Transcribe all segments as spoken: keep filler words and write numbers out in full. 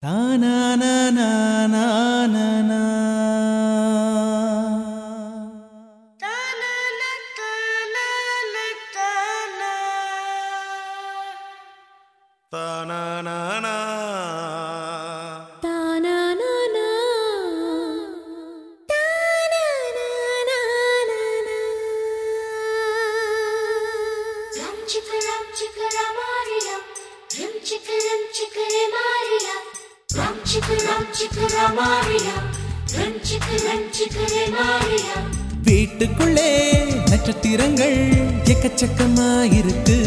வீட்டுக்குள்ளே நட்சத்திரங்கள் எக்கச்சக்கமாயிருக்கு.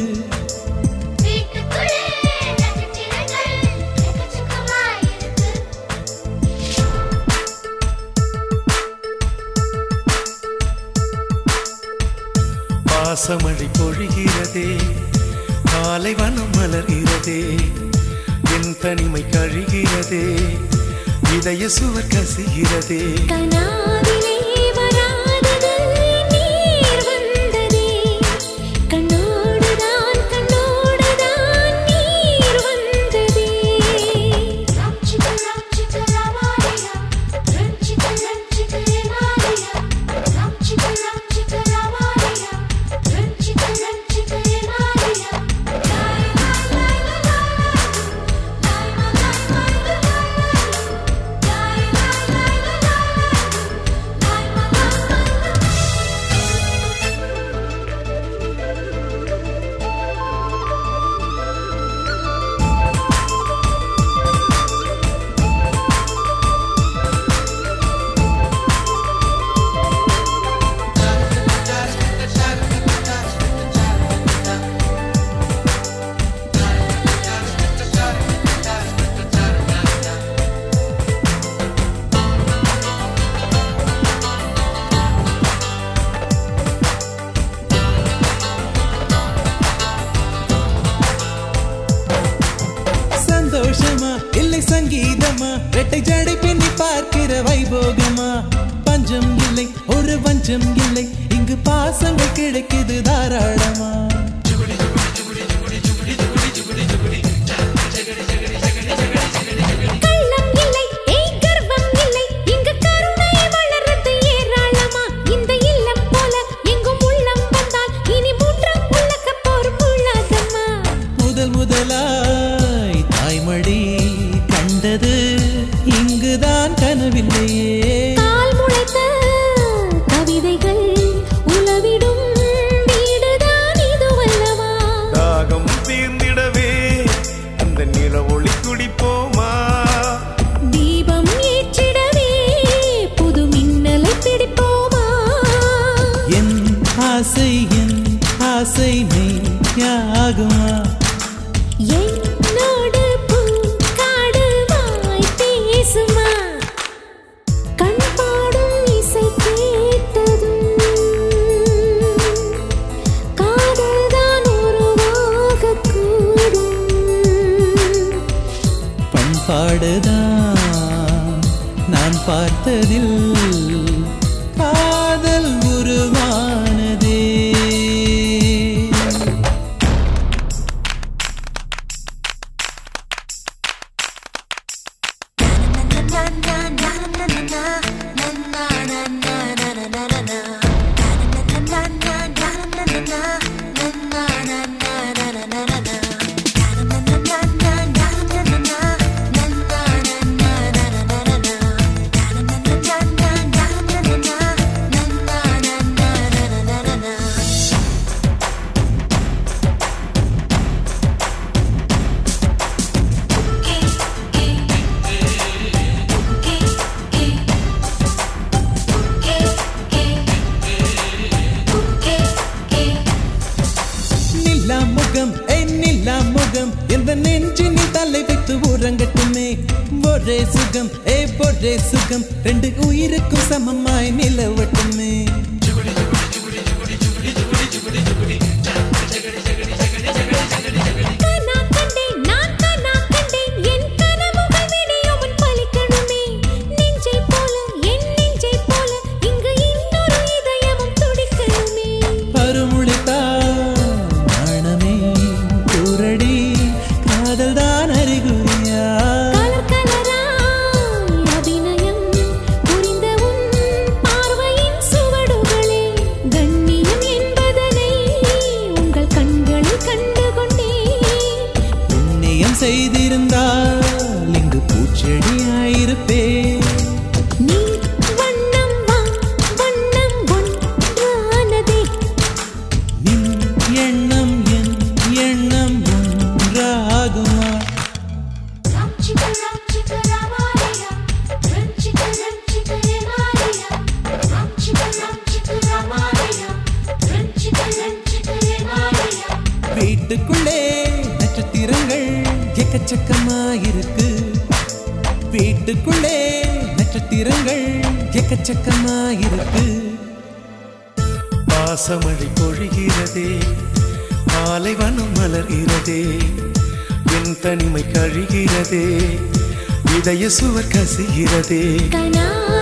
பாசமழை பொழிகிறதே, பாலைவனம் மலர்கிறதே, என் தனிமை கழிகிறதே, இதய சுவர் கசிகிறதே. சந்தோஷமா இல்லை சங்கீதமா, ரெட்டை ஜடை பின்னி பார்க்கிற வைபோகமா, பஞ்சம் இல்லை ஒரு வஞ்சம் இல்லை, இங்கு பாசங்கள் கிடைக்குது தாராளமா. முதல் முதலாய் தாய்மடி கண்டது இங்குதான் கனவில்லையே. கால் முளைத்த கவிதைகள் உலவிடும் வீடுதான் இதுவல்லவா. தாகம் தீர்ந்திடவே அந்த நில ஒளி குடிப்போமா, தீபம் ஏற்றிடவே புது மின்னலை பிடிப்போமா. என் ஆசை என் ஆசை மெய்யாகுமா, என்னோடு பூக்காடு வாய் பேசுமா. கண் பாடும் இசை கேட்டதும் காதல்தான் உருவாகக் கூடும். பண்பாடுதான் நான் பார்த்ததில் காதல் உருவானதே. முகம் எந்த நெஞ்சினில் தலை வைத்து உறங்கட்டுமே. ஒரே சுகம் ஏ ஒரே சுகம் ரெண்டு உயிருக்கும் சமமாய் நிலவட்டுமே. காதல் தான் அறிகுறியா இருப்பே நீ வண்ணம் வா வண்ணம் ஒன்றானதே நின் எண்ணம் என் எண்ணம் ஒன்றாகுமா ரம் சிக்க ரம் சிக்க ரமாலயா ரம் சிக்க ரம் சிக்க ரமாலயா ரம் சிக்க ரம் சிக்க ரமாலயா ரம் சிக்க ரம் சிக்க ரமாலயா வீட்டுக்குள்ளே நட்சத்திரங்கள் எக்கச்சக்கமாயிருக்கு வீட்டுக்குள்ளே நட்சத்திரங்கள் எக்கச்சக்கமாயிருக்கு பாசமழை பொழிகிறதே பாலைவனம் மலர்கிறதே என் தனிமை கழிகிறதே இதய சுவர் கசிகிறதே கனா